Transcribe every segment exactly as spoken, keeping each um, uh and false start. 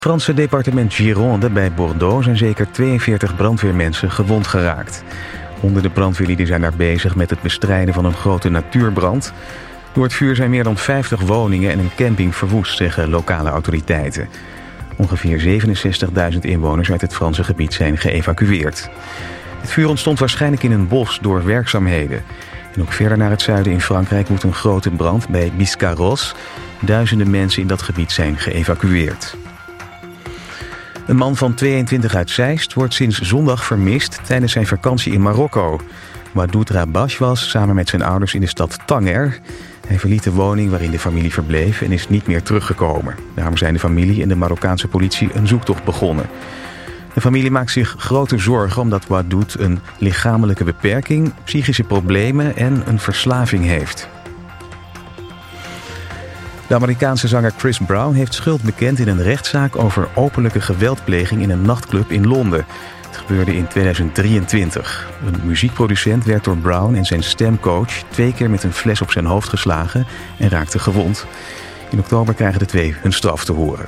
Franse departement Gironde bij Bordeaux zijn zeker tweeënveertig brandweermensen gewond geraakt. Honderden brandweerlieden zijn daar bezig met het bestrijden van een grote natuurbrand. Door het vuur zijn meer dan vijftig woningen en een camping verwoest, zeggen lokale autoriteiten. Ongeveer zevenenzestigduizend inwoners uit het Franse gebied zijn geëvacueerd. Het vuur ontstond waarschijnlijk in een bos door werkzaamheden. En ook verder naar het zuiden in Frankrijk woedt een grote brand bij Biscarrosse. Duizenden mensen in dat gebied zijn geëvacueerd. Een man van tweeëntwintig uit Zeist wordt sinds zondag vermist tijdens zijn vakantie in Marokko. Wadoud Rabash was samen met zijn ouders in de stad Tanger. Hij verliet de woning waarin de familie verbleef en is niet meer teruggekomen. Daarom zijn de familie en de Marokkaanse politie een zoektocht begonnen. De familie maakt zich grote zorgen omdat Wadoud een lichamelijke beperking, psychische problemen en een verslaving heeft. De Amerikaanse zanger Chris Brown heeft schuld bekend in een rechtszaak over openlijke geweldpleging in een nachtclub in Londen. Het gebeurde in tweeduizend drieëntwintig. Een muziekproducent werd door Brown en zijn stemcoach twee keer met een fles op zijn hoofd geslagen en raakte gewond. In oktober krijgen de twee hun straf te horen.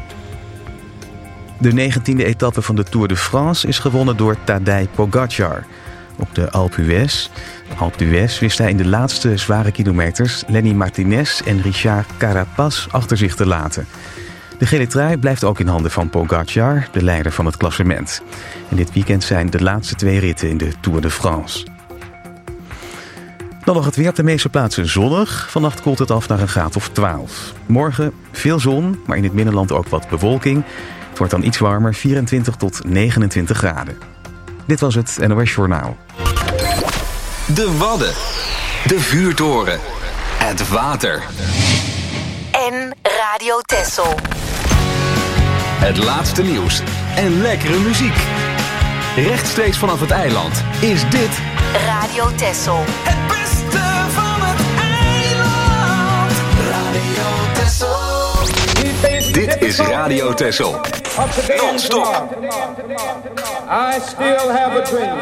De negentiende etappe van de Tour de France is gewonnen door Tadej Pogacar. Op de Alpe d'Huez, Alpe d'Huez wist hij in de laatste zware kilometers Lenny Martinez en Richard Carapaz achter zich te laten. De gele trui blijft ook in handen van Pogacar, de leider van het klassement. En dit weekend zijn de laatste twee ritten in de Tour de France. Dan nog het weer op de meeste plaatsen zonnig. Vannacht koelt het af naar een graad of twaalf. Morgen veel zon, maar in het binnenland ook wat bewolking. Het wordt dan iets warmer, vierentwintig tot negenentwintig graden. Dit was het N O S Journaal. De Wadden. De Vuurtoren. Het water. En Radio Texel. Het laatste nieuws en lekkere muziek. Rechtstreeks vanaf het eiland is dit Radio Texel. Het beste van het eiland. Radio Texel. Dit is Radio Texel. Non-stop. I still have a dream.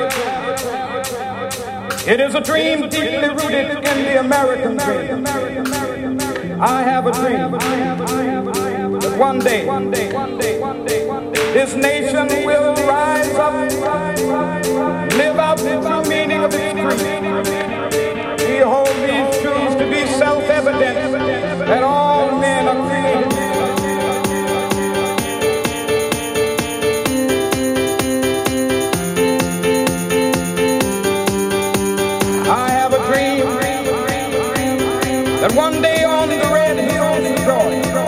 It is a dream deeply rooted in the American dream. I have a dream that one day this nation will rise up, live out the true meaning of its creed. We hold these truths to be self-evident that all men are created. That one day on the red hills of Georgia,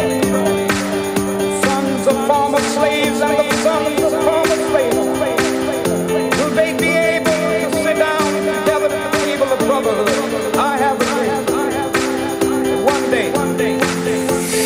sons of former slaves and the sons of former slaves, will they be able to sit down together at the table of brotherhood? I have a dream that one day, one day, one day.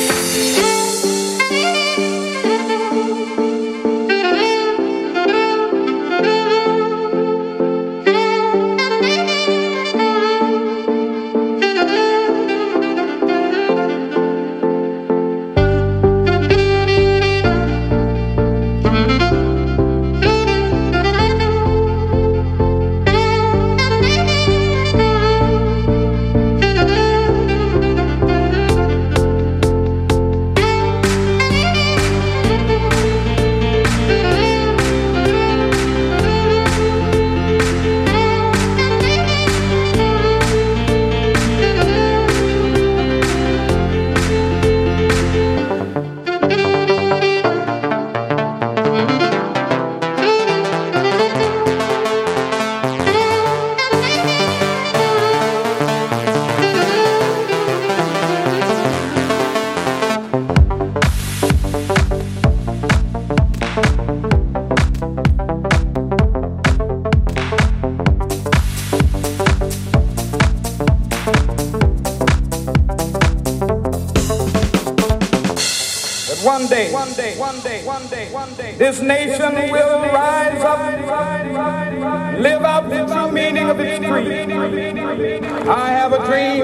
One day, one day, one day, one day, one day, this nation will rise up, live out the true meaning of its creed. I have a dream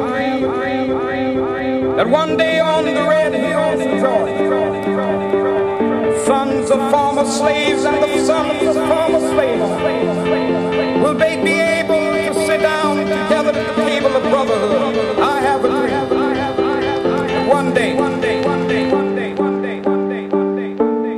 that one day on the red hills of Georgia, sons of former slaves and the sons of former slaves, will they be able to sit down together at the table of brotherhood? I have a dream that one day, one day, one day, one day, one day, one day, one day, one day.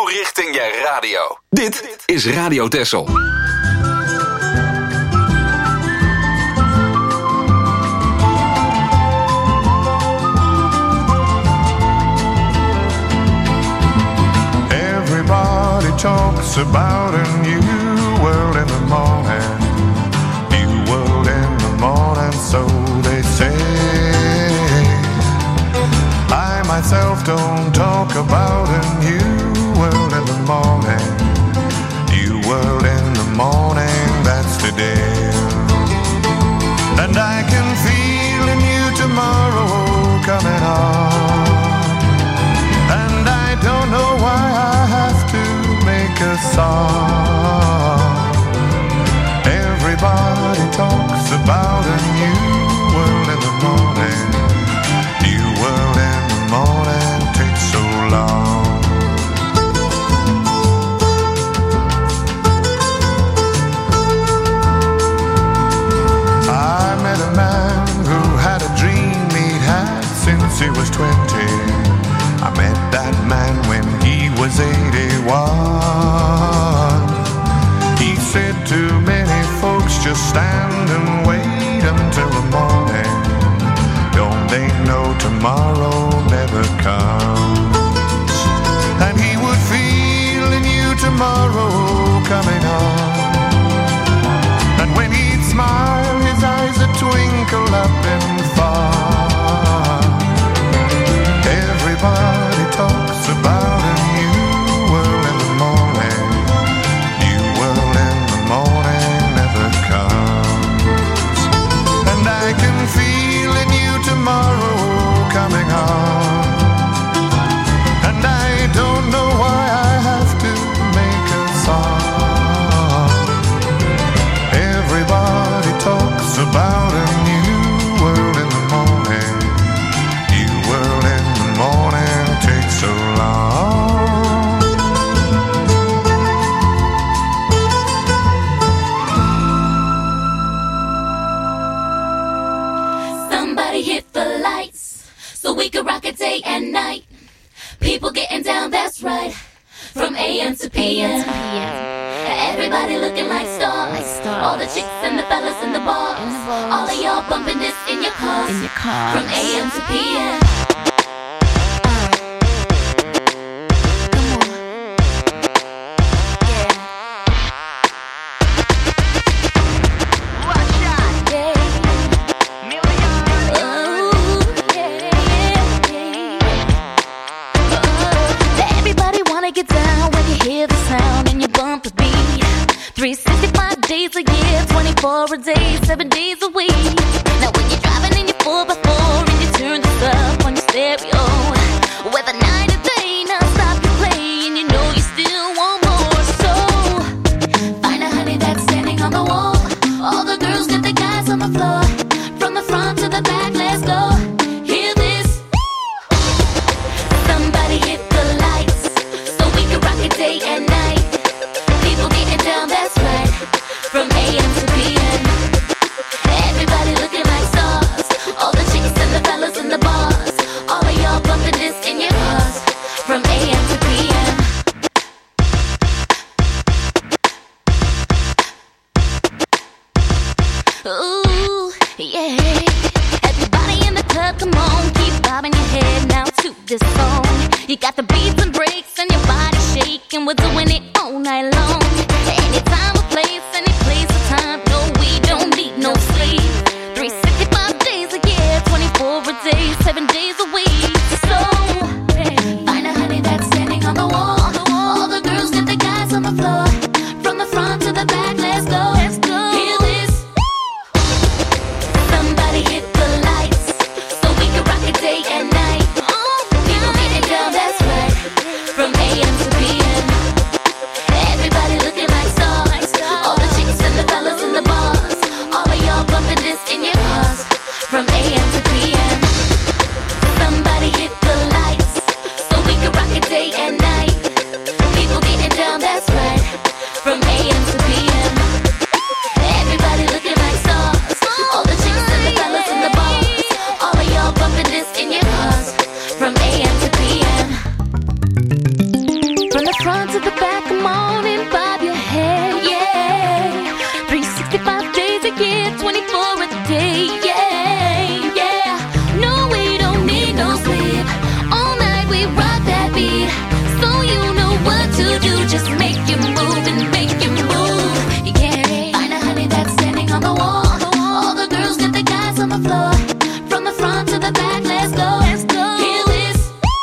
Flow richting je radio. Dit is Radio Texel. Everybody talks about a new world in the morning. New world in the morning, so they say. I myself don't talk about a new world in the morning. New world in the morning, that's today. And I can feel a new tomorrow coming on. And I don't know why I have to make a song. Everybody talks about a new world in the morning. New world in the morning takes so long. I met a man who had a dream he'd had since he was twenty. I met that man when he was eighty-one. He said to many folks, just stand and wait until the morning. Don't they know tomorrow never comes? And he would feel a new tomorrow coming on. And when he'd smile, his eyes would twinkle up and far. Everybody talks about a new world in the morning. New world in the morning never comes. And I can feel a new tomorrow coming on. And I don't know why I have to make a song. Everybody talks about a new world in the morning. New world in the morning takes so long. Somebody hit the lights so we can rock it day and night. People getting down, that's right. From A M to P M. Everybody looking like stars. All the chicks and the fellas in the bars. All of y'all bumping this in your cars. From A M to P M. Get down when you hear the sound and you bump the beat. three sixty-five days a year, twenty-four a day, seven days a week. Now when you're driving in your four by four and you turn this up on your stereo, whether night or day, non-stop you play and you know you still want more. So find a honey that's standing on the wall. All the girls get the guys on the floor. From the front to the back, let's go. Hear this. Somebody hit the lights. Rock it day and night. People getting down, that's right. From A M to P M. Everybody looking like stars. All the chicks and the fellas in the bars. All of y'all bumping this in your cars. From A M to P M. Ooh, yeah. Everybody in the club, come on. Keep bobbing your head now to this song. You got the beats and breaks and your body shaking. We're doing it all night long. Any time or place, any place or time. No, we don't need no sleep. three sixty-five days a year, twenty-four a day, seven days a week. So, find a honey that's standing on the wall. All the girls get the guys on the floor. From the front to the back, let's go. Let's go. Hear this. Somebody hit the lights so we can rock it day and night. People getting down, that's right. for a day, yeah, yeah. No, we don't need no sleep. All night we rock that beat. So you know what to do, just make you move and make you move. Yeah, find a honey that's standing on the wall. All the girls get the guys on the floor. From the front to the back, let's go. Let's go. Hear this.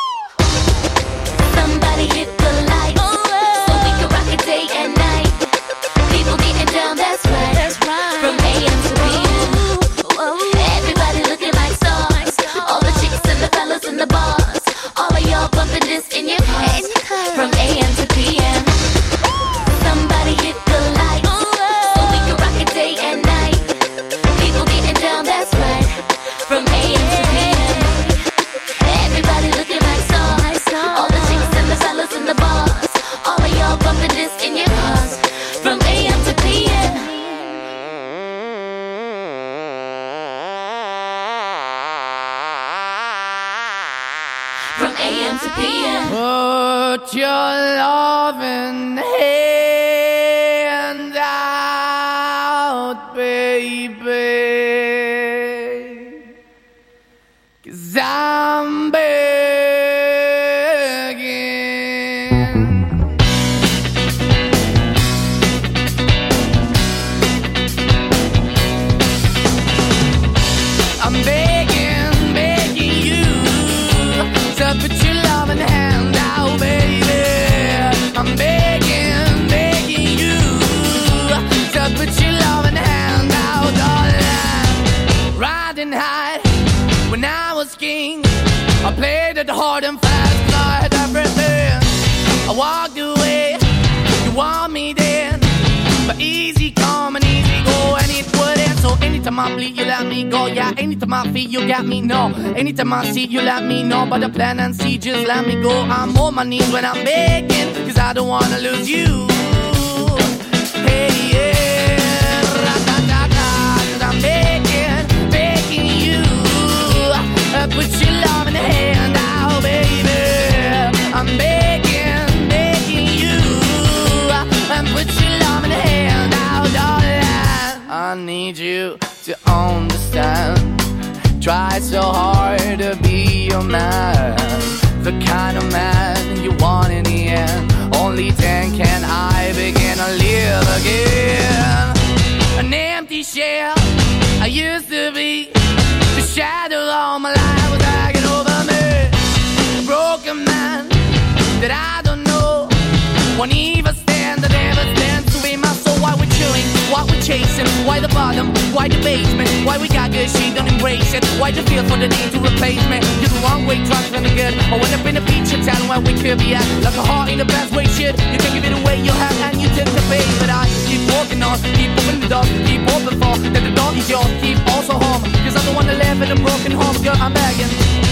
Somebody hit the lights, oh, so we can rock it day and night. People getting down, that's right. That's right. From A M to P M. Everybody looking like stars. All the chicks and the fellas in the bars. All of y'all bumping this in your cars. From A M to P M. Somebody hit the lights, so we can rock it day and night. People getting down, that's right. From A M to P M. Everybody looking like stars. All the chicks and the fellas in the bars. All of y'all bumping this in your cars. From A M to P M. From A M to P M. Put your loving hand out, baby, 'cause I'm begging. I'm begging, begging you to put your loving hand out, baby. I'm begging, begging you to put your loving hand out, darling. Riding high when I was king, I played it hard and fast, 'cause I had everything. I walked away, you want me then, but easy come and easy go, and it wouldn't. So anytime I bleed, you let me go. Yeah, anytime I feel, you got me, no. Anytime I see, you let me know. But the plan and see, just let me go. I'm on my knees when I'm begging, 'cause I don't wanna lose you. Hey, yeah, ra-da-da-da, 'cause I'm begging, begging you. Uh, put your love in the hand out, baby. I'm begging, begging you. Uh, and put your love in the hand out, darling. I need you to understand. Try so hard to be your man, the kind of man you want in the end. Only then can I begin to live again. An empty shell I used to be, the shadow all my life was hanging over me. A broken man that I don't know won't even stand, that never stands to be my soul. Why we're chewing, why we're chasing, why the bottom, why the basement, why we got good, she don't embrace it. Why the feel for the need to replace me? You're the wrong way, trying to good. I went up in a feature town where we could be at, like a heart in the best way, shit. You can give it away, you have, and you take the bait. But I keep walking on, keep opening the door, keep open for that the dog is yours, keep also home, 'cause I don't wanna live in a broken home, girl, I'm begging.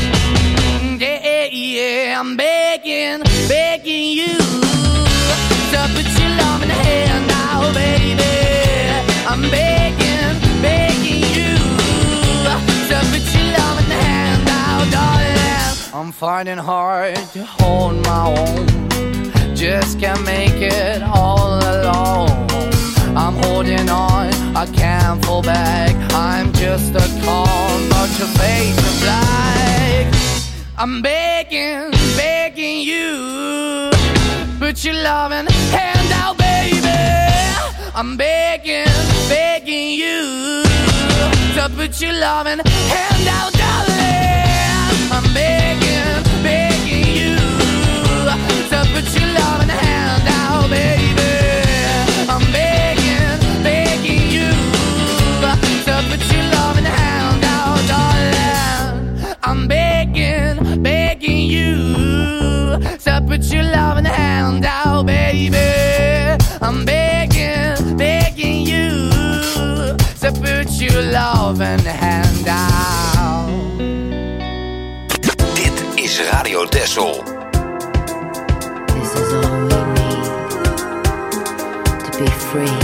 Yeah, yeah, I'm begging, begging you to put your love in the hand now, baby. I'm begging, begging you to put your love in the hand now, darling. I'm finding hard to hold my own, just can't make it all alone. I'm holding on, I can't fall back. I'm just a call, but your face is black. I'm begging, begging you, put your loving hand out, baby. I'm begging, begging you to put your loving hand out, darling. I'm begging, begging you to put your loving hand out, baby. I'm begging, begging you to put your loving hand out, darling. I'm begging, begging you to put your loving hand out, baby. I'm begging, begging you to put your loving hand out. Dit is Radio Texel. This is all we need to be free,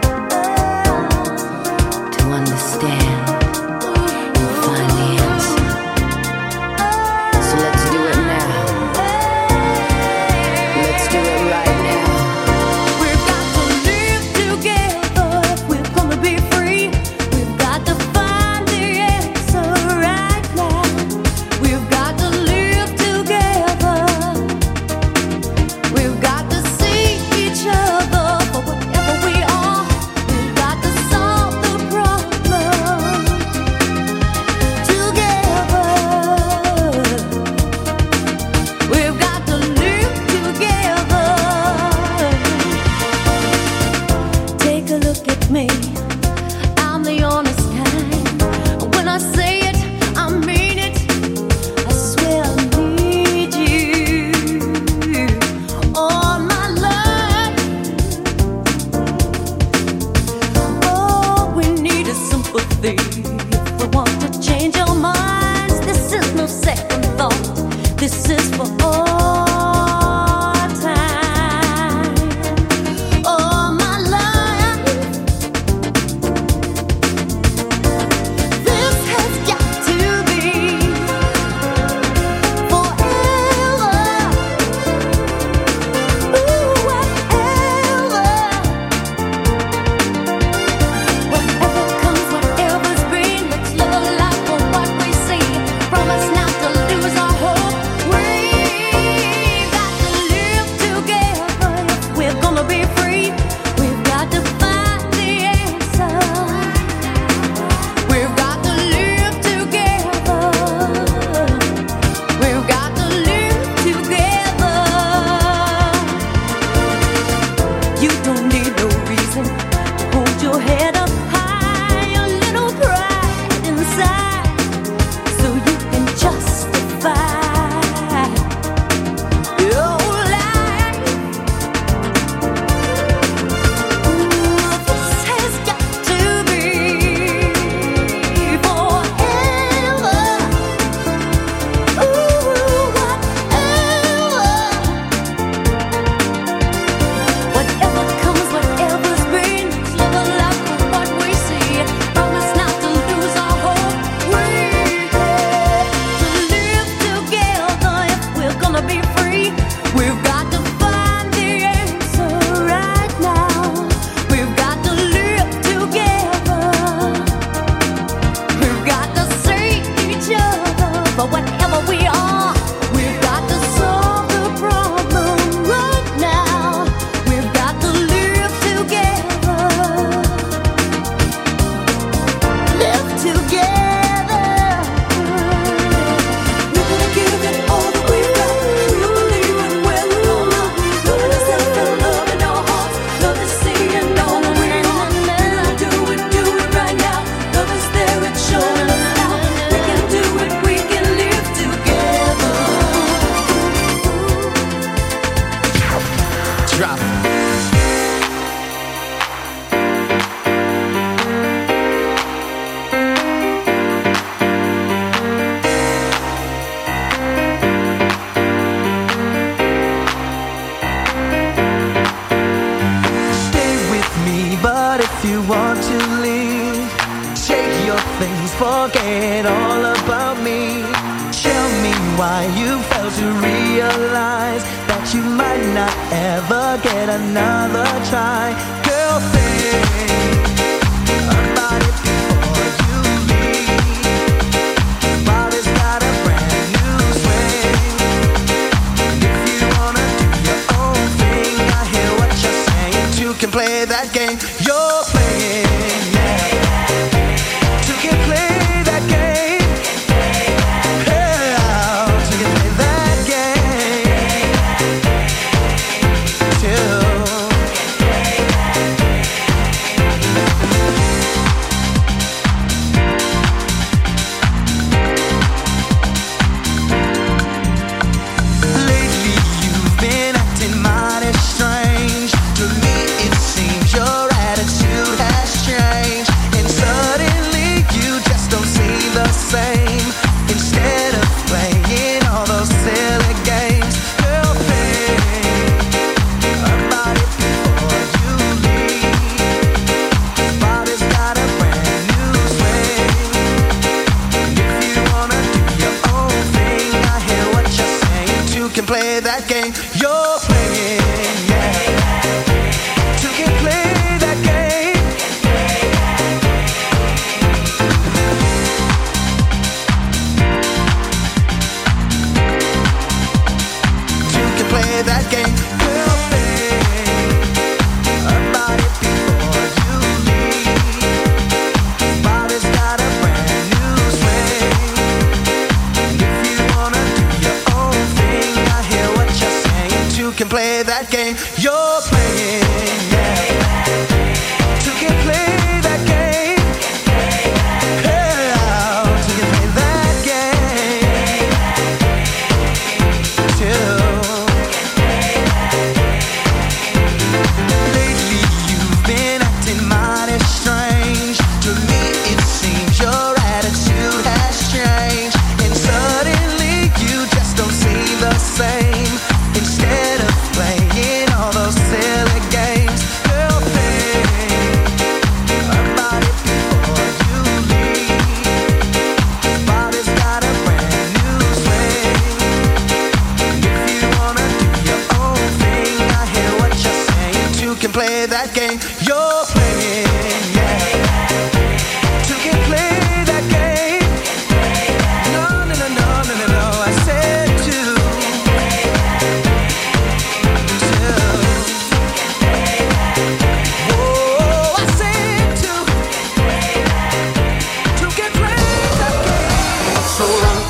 to understand and find the answer. So let's do it now. Let's do it right now. We've got to live together if we're gonna be free. We've got to ever want to change your minds, this is no second thought. This is for all time. All my life, this has got to be forever. Ooh, whatever, whatever comes, whatever's green. Let's live a life for what we see. Promise not to lose our hope. We got to live together if we're gonna be free. We've got to find the answer. We've got to live together. We've got to live together. You don't need no reason to hold your head up high, a little pride inside, so you can justify your life. Ooh, this has got to be forever. Ooh, whatever, whatever comes, whatever's green. Let's live a life for what we see. Promise not to lose our hope. We got to live together if we're gonna be free. We've got to find the answer right now. We've got to live together. We've got to save each other for whatever we are. We've got to solve the problem right now. We've got to live together. Live together. We're gonna give it all that we've got. We'll believe it when we're gonna. Love is in the love in our hearts. Love is seeing all that we are. We're gonna do it, do it right now. Love is there, it's showing us now. We can do it, we can live together. Drop it. Stay with me, but if you want to leave, take your things, forget all about me. Tell me why you failed to realize that you might not ever get another try. Girl, think about it before you leave. Body's got a brand new swing. If you wanna do your own thing, I hear what you're saying. You can play that game you're playing, yeah. You can play that game. Yeah, you can play that game too.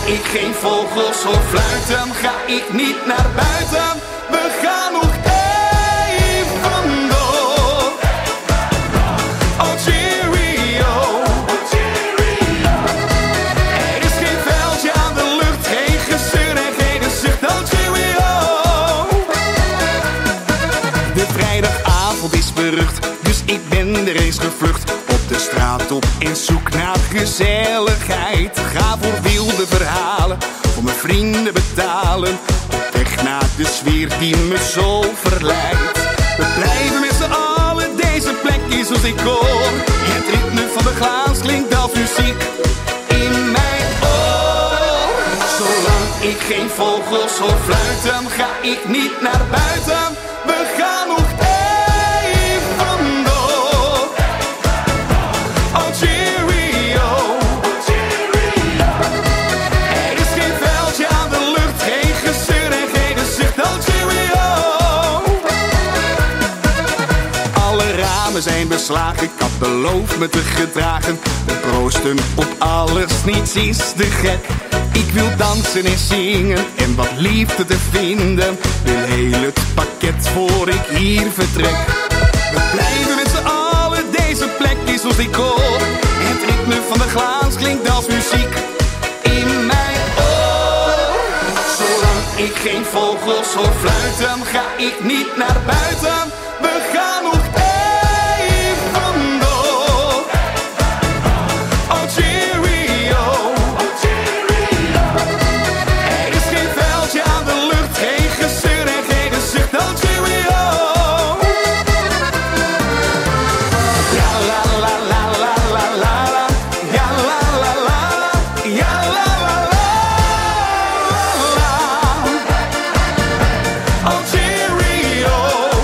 ik geen vogels hoor fluiten, ga ik niet naar buiten. We gaan nog even door. Oh cheerio. Er is geen veldje aan de lucht, geen gezeur en geen gezicht. Oh cheerio. De vrijdagavond is berucht, dus ik ben er eens gevlucht. Op de straat op in zoek naar gezelligheid. Ga voor wilde verhalen, voor mijn vrienden betalen. Op weg naar de sfeer die me zo verleidt. We blijven met z'n allen, deze plek is als ik hoor. Het ritme van de glaas klinkt als muziek in mijn oor. Zolang ik geen vogels hoor fluiten, ga ik niet naar buiten. We gaan nog even door. Oh cheerio. Er is geen veldje aan de lucht, geen gezeur en geen gezicht. Oh cheerio. Alle ramen zijn beslagen, ik had beloofd me te gedragen. We proosten op alles, niets is te gek. Ik wil dansen en zingen en wat liefde te vinden. Wil heel het pakket voor ik hier vertrek. We blijven met z'n allen, deze plek is als ik hoor. Het ritme van de glaas klinkt als muziek in mijn oor. Zolang ik geen vogels hoor fluiten, ga ik niet naar buiten. We gaan nog even door. Oh cheerio. Er is geen veldje aan de lucht, geen gezeur en geen gezicht. Oh cheerio. Ja la la la la la la la. Ja la la la la. Ja la la la la. Oh cheerio.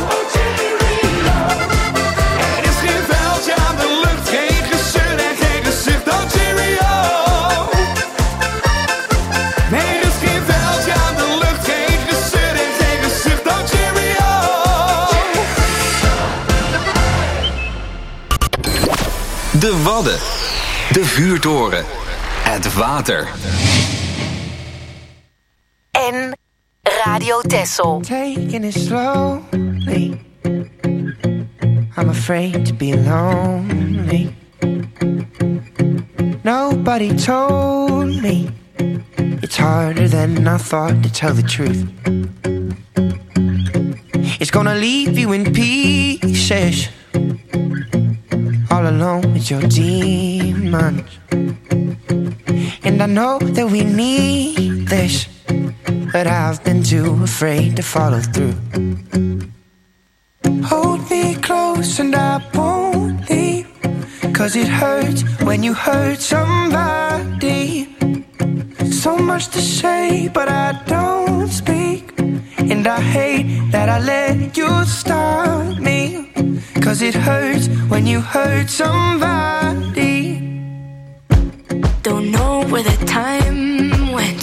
Er is geen veldje aan de lucht, geen gezeur en geen gezicht. Oh cheerio. Nee, er is geen veldje aan de lucht, geen gezeur en geen gezicht. Oh cheerio. De Wadden. De vuurtoren. Het water. En Radio Texel. Taking it slowly. I'm afraid to be lonely. Nobody told me it's harder than I thought to tell the truth. It's gonna leave you in pieces, all alone with your demons. And I know that we need this, but I've been too afraid to follow through. Hold me close and I won't leave, 'cause it hurts when you hurt somebody. So much to say, but I don't speak. And I hate that I let you stop me, 'cause it hurts when you hurt somebody. Don't know where the time went.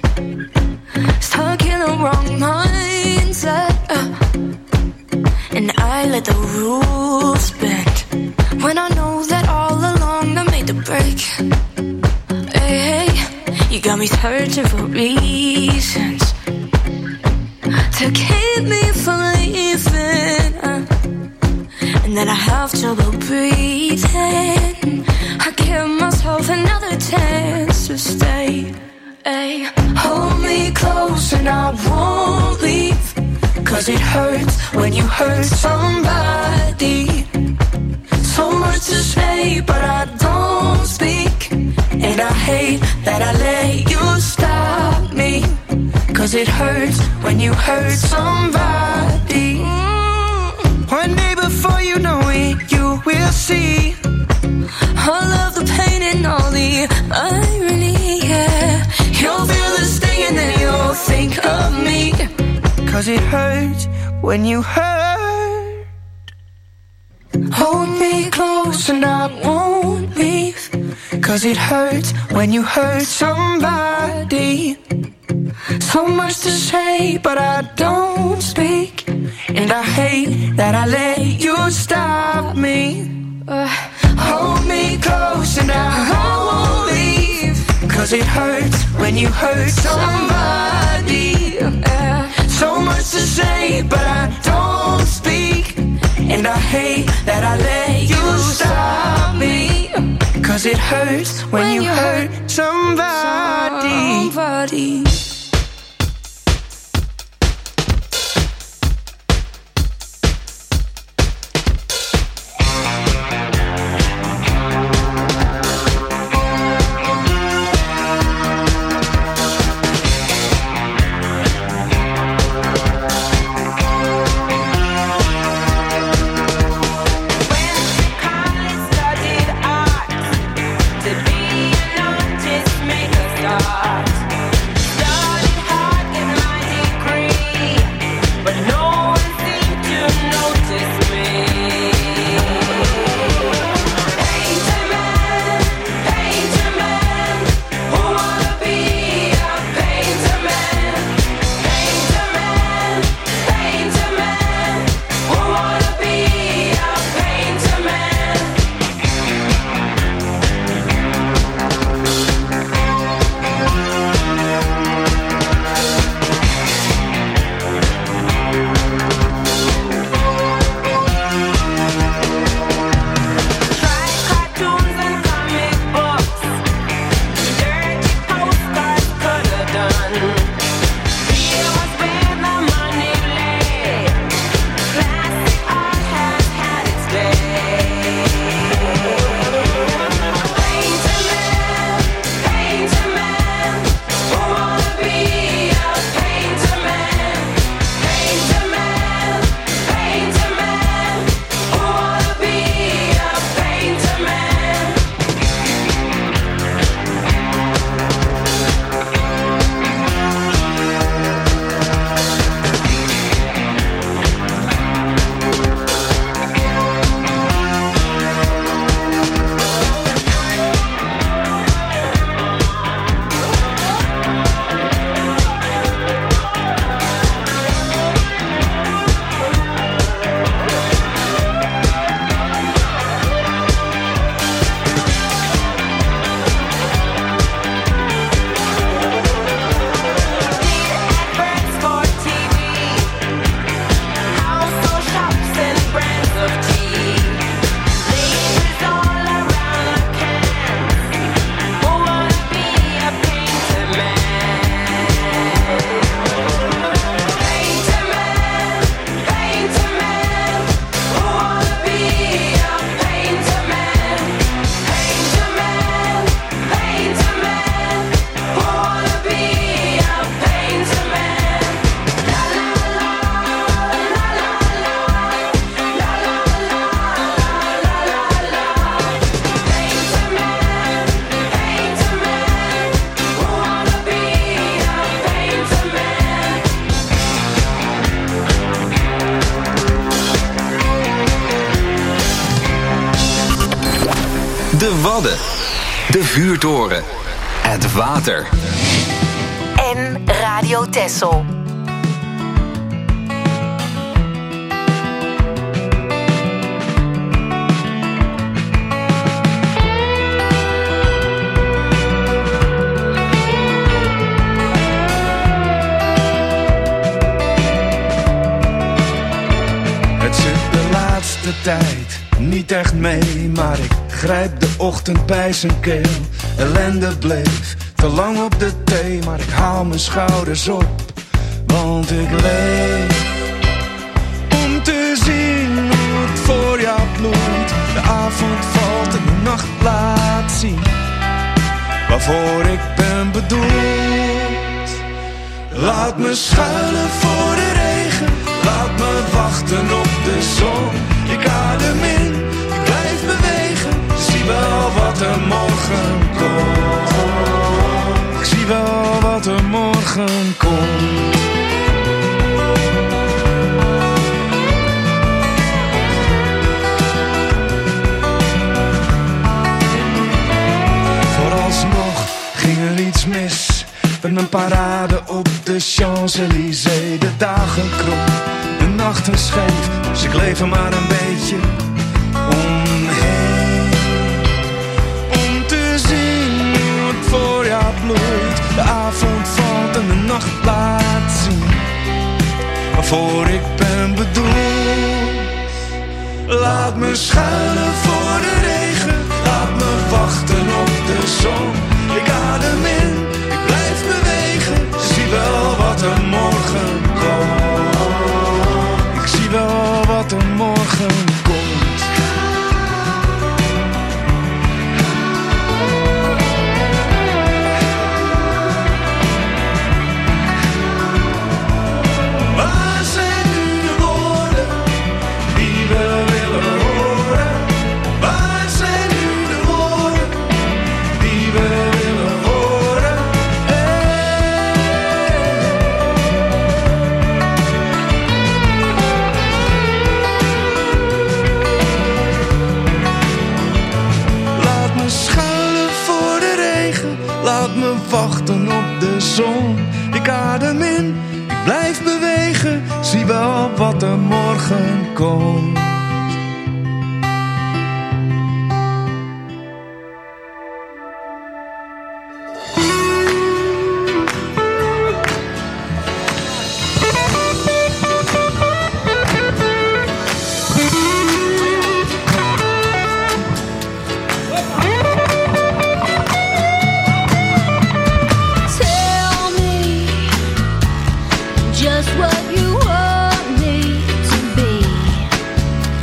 Stuck in the wrong mindset, uh, and I let the rules bend, when I know that all along I made the break. Hey, hey, you got me searching for reasons to keep me from leaving, uh, and then I have trouble breathing. I give myself another chance to stay. Hey, hold me close and I won't leave, 'cause it hurts when you hurt somebody. So much to say, but I don't speak. And I hate that I let you stop me, 'cause it hurts when you hurt somebody. One day before you know it, you will see all of the pain and all the irony, yeah. You'll feel the sting and then you'll think of me, 'cause it hurts when you hurt. Hold me close and I won't leave, 'cause it hurts when you hurt somebody. So much to say, but I don't speak. And I hate that I let you stop me. Uh, hold me close and I won't leave, 'cause 'cause it hurts when you hurt somebody. Yeah. So much to say, but I don't speak. And I hate that I let you stop me, 'cause it hurts when you hurt somebody. somebody. De Wadden, de Vuurtoren, het water. En Radio Texel. Het zit de laatste tijd niet echt mee, maar ik grijp de ochtend bij zijn keel. Ellende bleef te lang op de thee, maar ik haal mijn schouders op, want ik leef om te zien hoe het voorjaar bloeit. De avond valt en de nacht laat zien waarvoor ik ben bedoeld. Laat me schuilen voor de regen, laat me wachten op de zon. Ik adem in, ik blijf bewegen, zie wel wat er morgen komt. Ik zie wel wat er morgen komt. Vooralsnog ging er iets mis met mijn parade op de Champs-Élysées. De dagen krom, de nachten scheef, dus ik leef er maar een beetje omheen. Om te zien hoe het voorjaar avond valt en de nacht laat zien waarvoor ik ben bedoeld. Laat me schuilen voor de regen, laat me wachten op de zon. Ik adem in, ik blijf bewegen, zie wel wat er morgen komt. Ik zie wel wat er morgen komt. Waar zijn nu de woorden die we willen horen? Waar zijn nu de woorden die we willen horen? Laat me schuilen voor de regen, laat me wachten op de zon. Ik adem in, ik blijf bewegen, zie wel wat er morgen komt. Tell me just what you want me to be.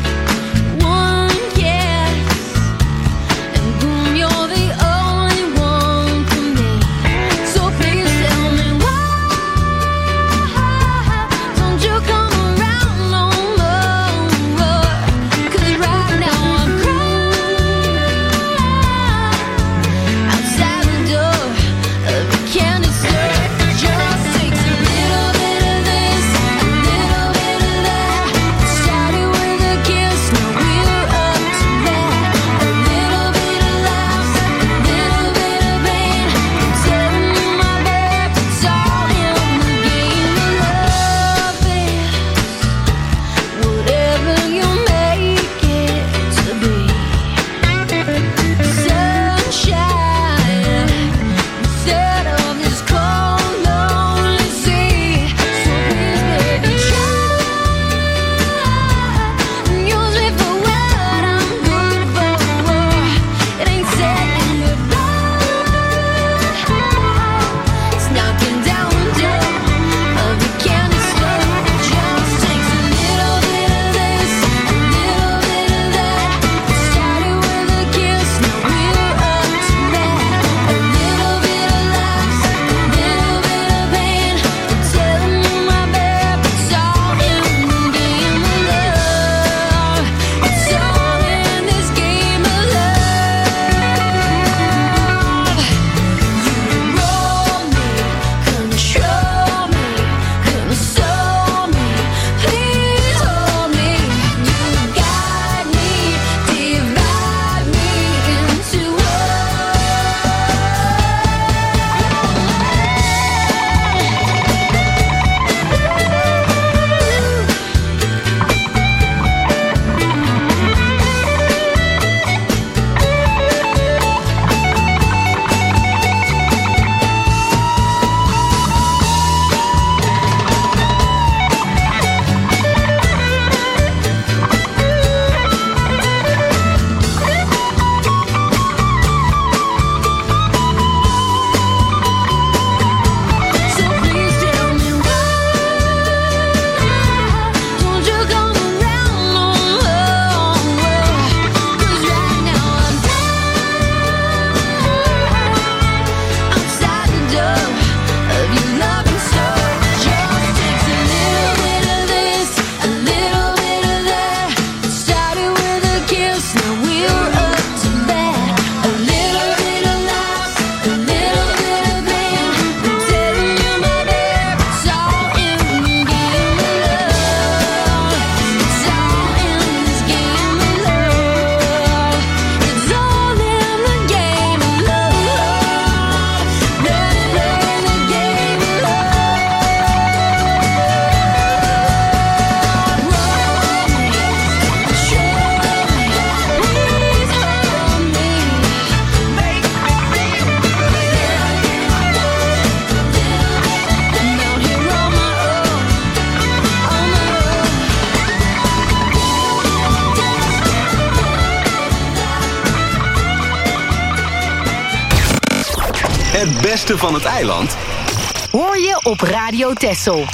Het beste van het eiland hoor je op Radio Texel.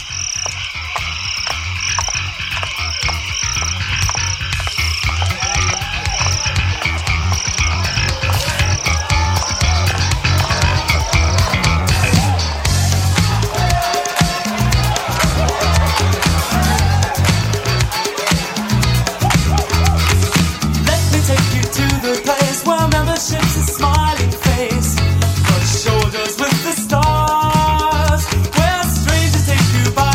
Shoulders with the stars, where strangers take you by.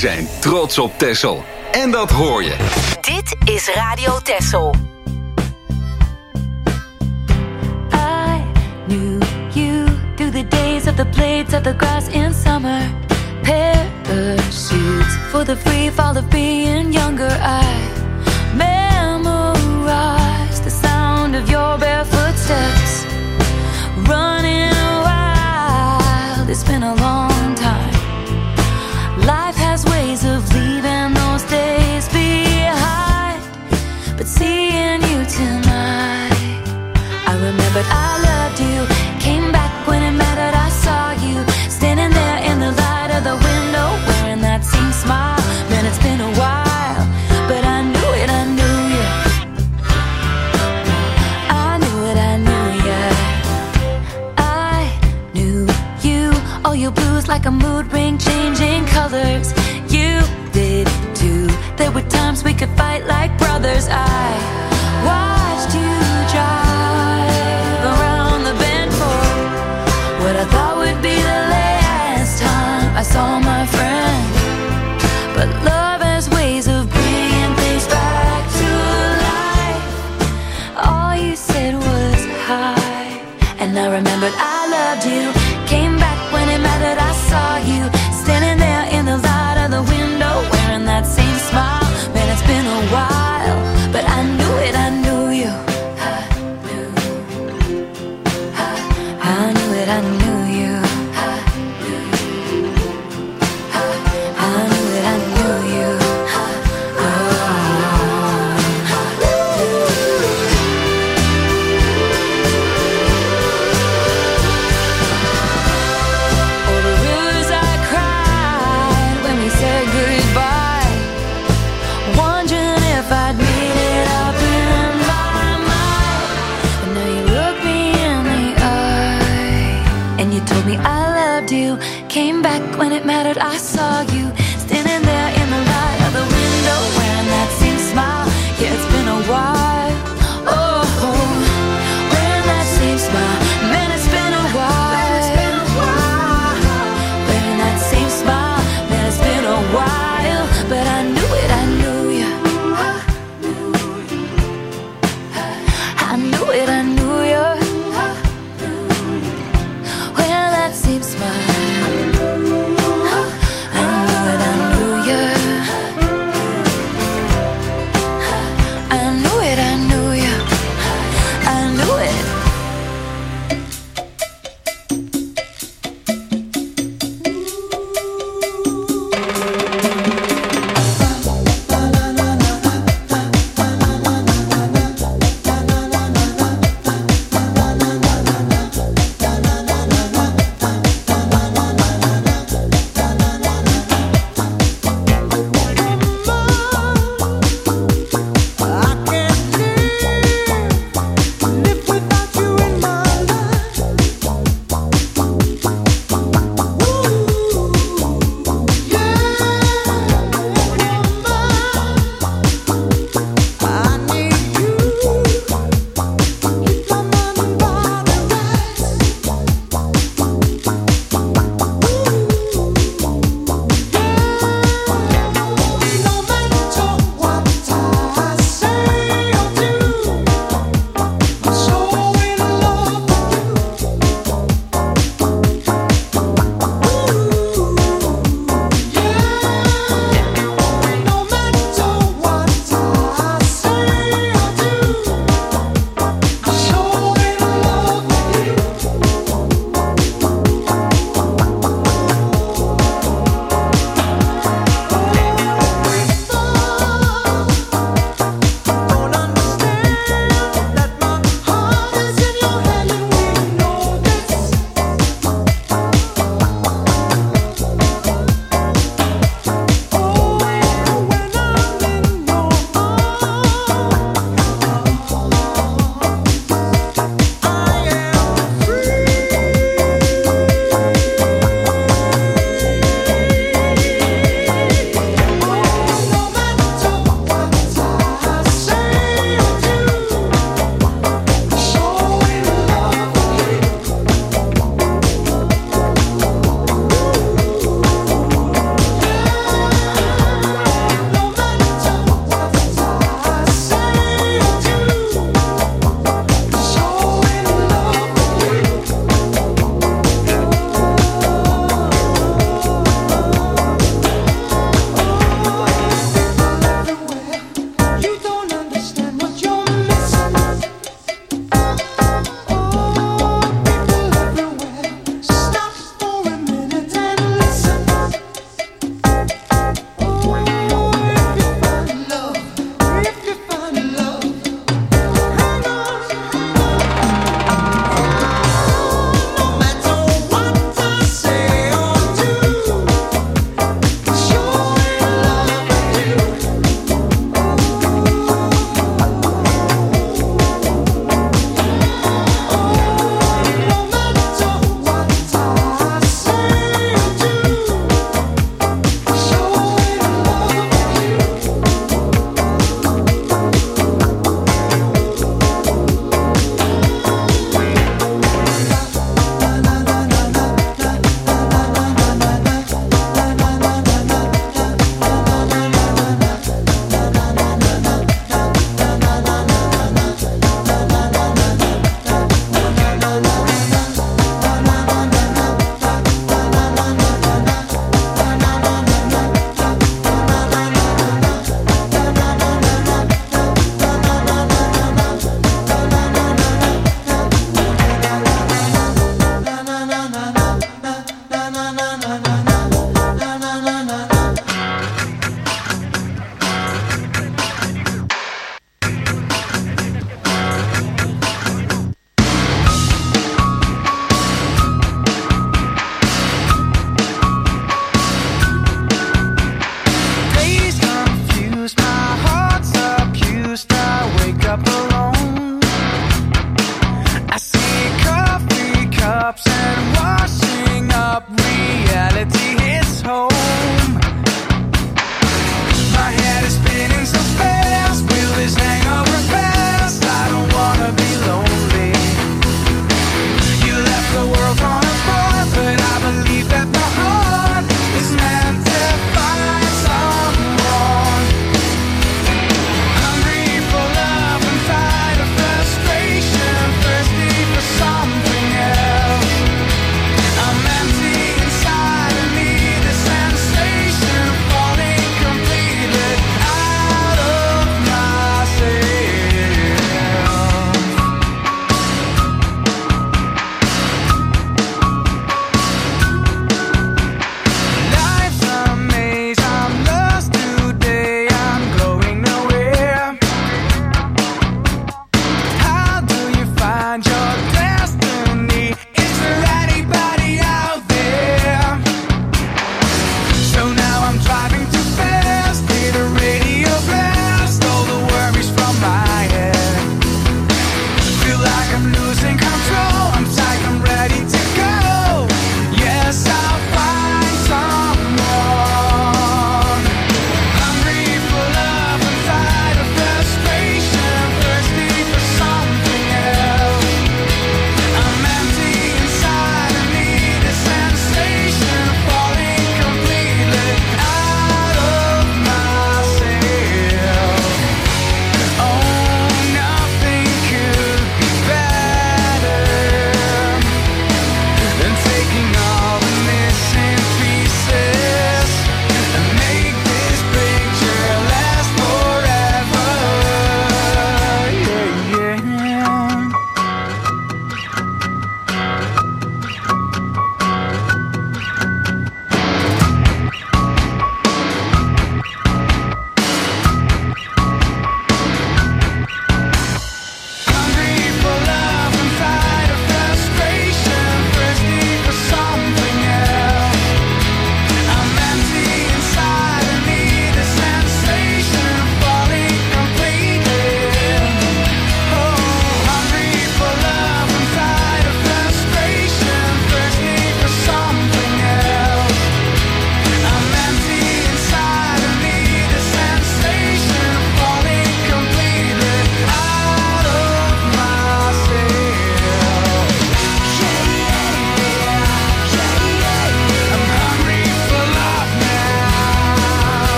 zijn trots op Texel. En dat hoor je. Dit is Radio Texel. I knew you through the days of the blades of the grass in summer. Parachutes for the free fall of being younger. I memorized the sound of your bare footsteps. Running wild, it's been a long time. Life has ways of leaving those days behind. But seeing you tonight, I remembered I loved you. Came back when it mattered, I saw you standing there in the light of the window, wearing that same smile. Man, it's been a while, but I knew it, I knew you. I knew it, I knew you. I knew you. All your blues like a mood ring, changing colors. You did too. There were times we could fight like brothers. I watched you drive around the bend for what I thought would be the last time I saw my friend. But love has ways of bringing things back to life. All you said was hi, and I remembered I loved you. Came back when it mattered, I saw you standing there in the light of the window, wearing that same smile. Man, it's been a while, but I knew it, I knew you. I knew, I knew it, I knew you. I knew it, I knew you. All the rivers I cried when we said goodbye, wondering if I'd made it up in my mind. But now you look me in the eye, and you told me I loved you. Came back when it mattered, I saw you standing there in the light of the window, wearing that same smile. Yeah, it's been a while. Oh, wearing that same smile. Man, it's been a while. Wearing that same smile. Man, it's been a while, but I knew it, I knew you. I knew it, I knew you. Well, that same smile. I knew it, I knew you. I knew it, I knew you. I knew it.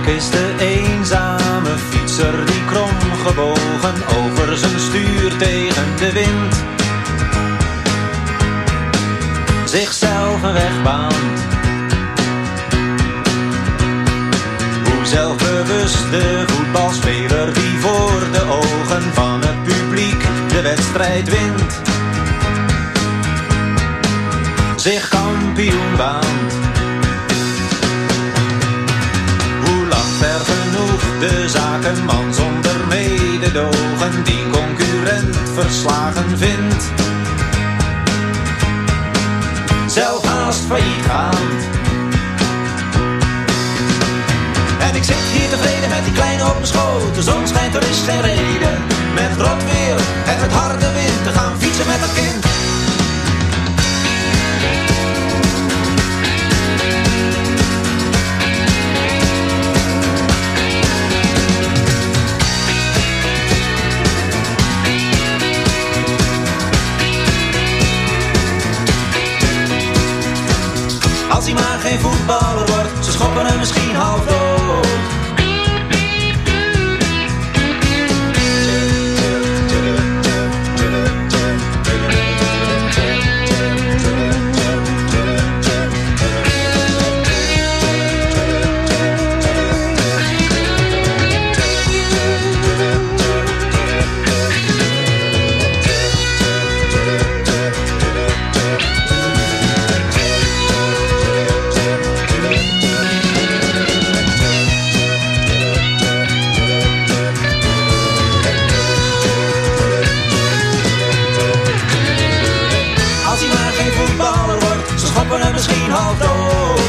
is de eenzame fietser die kromgebogen over zijn stuur tegen de wind zichzelf een weg baant. Hoe zelfbewust de voetbalspeler die voor de ogen van het publiek de wedstrijd wint zich kampioen baant. Hoe lacht ver genoeg de zakenman zonder mededogen die concurrent verslagen vindt, zelf haast failliet gaand. En ik zit hier tevreden met die kleine op mijn schoot. De zon schijnt, er is geen reden met rot weer en met harde wind te gaan fietsen met dat kind. Als hij maar geen voetballer wordt, ze schoppen hem misschien half dood. Misschien half dood.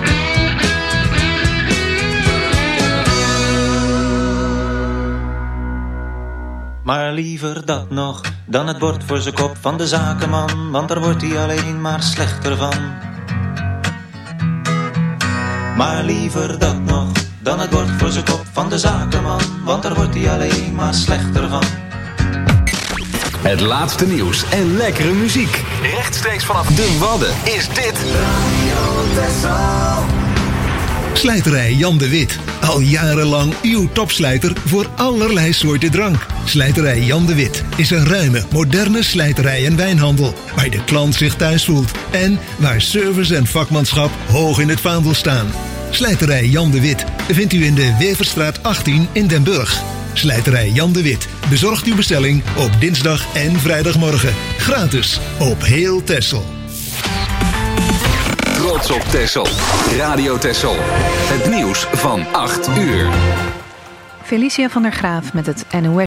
Maar liever dat nog dan het bord voor zijn kop van de zakenman, want daar wordt hij alleen maar slechter van. Maar liever dat nog dan het bord voor zijn kop van de zakenman, want daar wordt hij alleen maar slechter van. Het laatste nieuws en lekkere muziek. Rechtstreeks vanaf de Wadden is dit Radio Texel. Slijterij Jan de Wit. Al jarenlang uw topslijter voor allerlei soorten drank. Slijterij Jan de Wit is een ruime, moderne slijterij en wijnhandel, waar de klant zich thuis voelt en waar service en vakmanschap hoog in het vaandel staan. Slijterij Jan de Wit vindt u in de Weverstraat achttien in Den Burg. Slijterij Jan de Wit bezorgt uw bestelling op dinsdag en vrijdagmorgen. Gratis op heel Texel. Trots op Texel. Radio Texel. Het nieuws van acht uur. Felicia van der Graaf met het N O S.